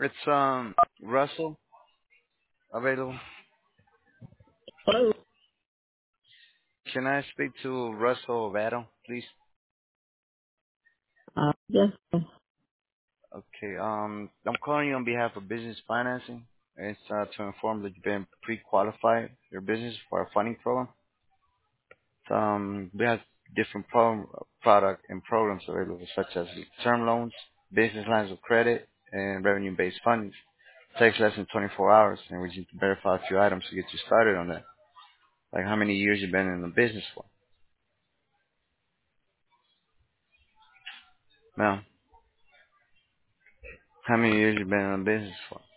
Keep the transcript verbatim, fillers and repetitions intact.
It's um Russell available. Hello. Can I speak to Russell Vado, please? Uh, yes. Okay. Um, I'm calling you on behalf of business financing. It's uh, to inform that you've been pre-qualified your business for our funding program. Um, we have different pro- product and programs available, such as term loans, business lines of credit, and revenue-based funding. It takes less than twenty-four hours, and we need to verify a few items to get you started on that. Like how many years you've been in the business for. Now, how many years you've been in the business for?